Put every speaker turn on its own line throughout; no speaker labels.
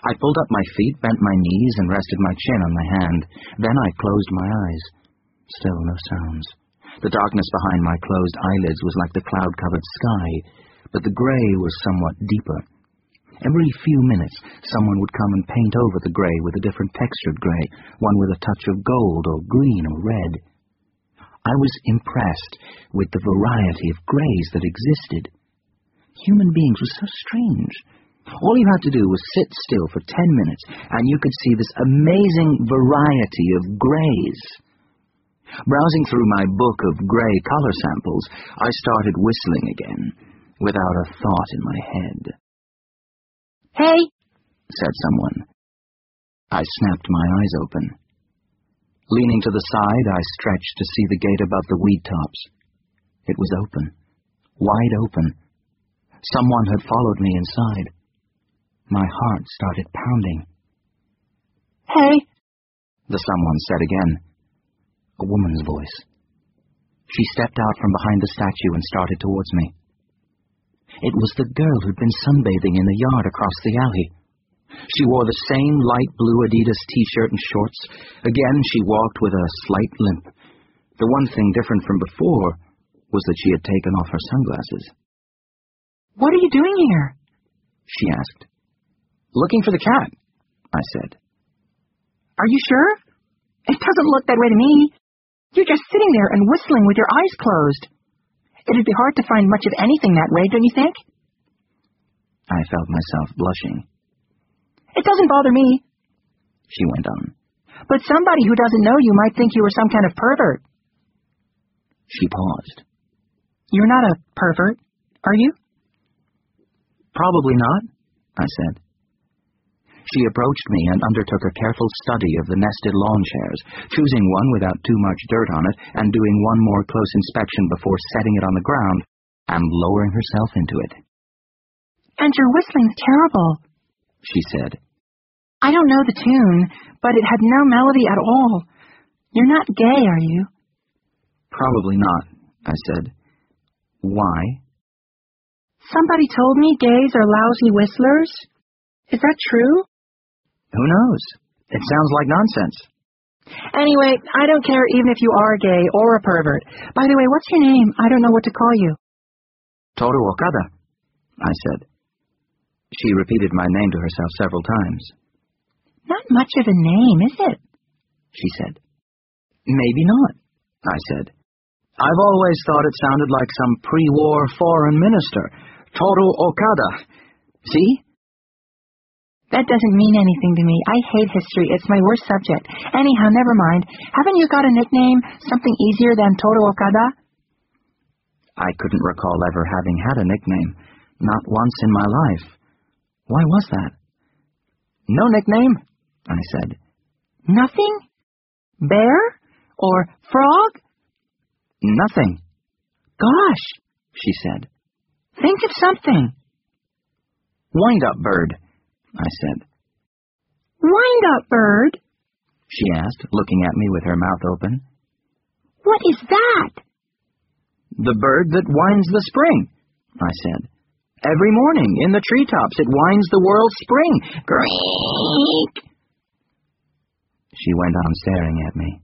I pulled up my feet, bent my knees, and rested my chin on my hand. Then I closed my eyes. Still no sounds. The darkness behind my closed eyelids was like the cloud-covered sky, but the gray was somewhat deeper. Every few minutes, someone would come and paint over the gray with a different textured gray, one with a touch of gold or green or red. I was impressed with the variety of grays that existed. Human beings were so strange. All you had to do was sit still for 10 minutes, and you could see this amazing variety of grays. Browsing through my book of gray color samples, I started whistling again, without a thought in my head.
"Hey,"
said someone. I snapped my eyes open. Leaning to the side, I stretched to see the gate above the weed tops. It was open, wide open. Someone had followed me inside. My heart started pounding.
"Hey,"
the someone said again. A woman's voice. She stepped out from behind the statue and started towards me. It was the girl who'd been sunbathing in the yard across the alley. She wore the same light blue Adidas t-shirt and shorts. Again, she walked with a slight limp. The one thing different from before was that she had taken off her sunglasses.
"What are you doing here?"
she asked. "Looking for the cat," I said.
"Are you sure? It doesn't look that way to me. You're just sitting there and whistling with your eyes closed. It'd be hard to find much of anything that way, don't you think?"
I felt myself blushing.
"It doesn't bother me,"
she went on.
"but somebody who doesn't know you might think you were some kind of pervert."
She paused.
"You're not a pervert, are you?"
"Probably not," I said. She approached me and undertook a careful study of the nested lawn chairs, choosing one without too much dirt on it and doing one more close inspection before setting it on the ground and lowering herself into it.
"And your whistling's terrible,"
she said.
"I don't know the tune, but it had no melody at all. You're not gay, are you?"
"Probably not," I said. "Why?"
"Somebody told me gays are lousy whistlers. Is that true?"
"Who knows? It sounds like nonsense."
"Anyway, I don't care even if you are gay or a pervert. By the way, what's your name? I don't know what to call you."
"Toru Okada," I said. She repeated my name to herself several times.
"Not much of a name, is it?"
she said. "Maybe not," I said. "I've always thought it sounded like some pre-war foreign minister. Toru Okada. See?"
"That doesn't mean anything to me. I hate history. It's my worst subject. Anyhow, never mind. Haven't you got a nickname? Something easier than Toru Okada?"
I couldn't recall ever having had a nickname. Not once in my life. Why was that? "No nickname," I said.
"Nothing? Bear? Or frog?"
"Nothing."
"Gosh,"
she said.
"think of something."
"Wind-up bird," I said.
"Wind-up bird?"
she asked, looking at me with her mouth open.
"What is that?"
"The bird that winds the spring," I said. "Every morning, in the treetops, it winds the world's spring. Greek!" She went on staring at me.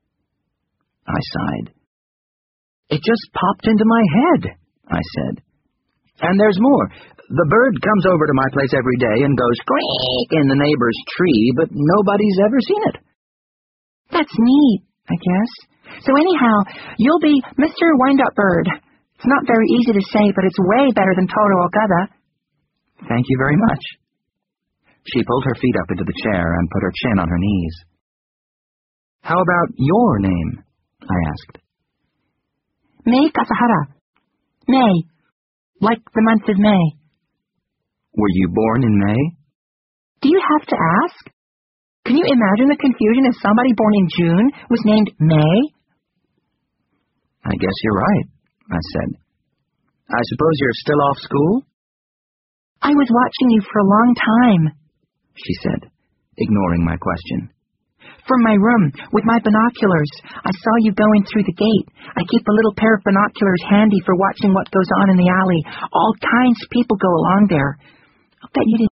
I sighed. "It just popped into my head," I said. "And there's more. The bird comes over to my place every day and goes squeak in the neighbor's tree, but nobody's ever seen it."
"That's neat, I guess. So anyhow, you'll be Mr. Wind-Up Bird. It's not very easy to say, but it's way better than Toru Okada."
"Thank you very much." She pulled her feet up into the chair and put her chin on her knees. "How about your name?" I asked.
"Mei Kasahara. May. Like the month of May."
"Were you born in May?"
"Do you have to ask? Can you imagine the confusion if somebody born in June was named May?"
"I guess you're right," I said. "I suppose you're still off school?"
"I was watching you for a long time,"
she said, ignoring my question.
"From my room, with my binoculars. I saw you going through the gate. I keep a little pair of binoculars handy for watching what goes on in the alley. All kinds of people go along there. I'll bet you didn't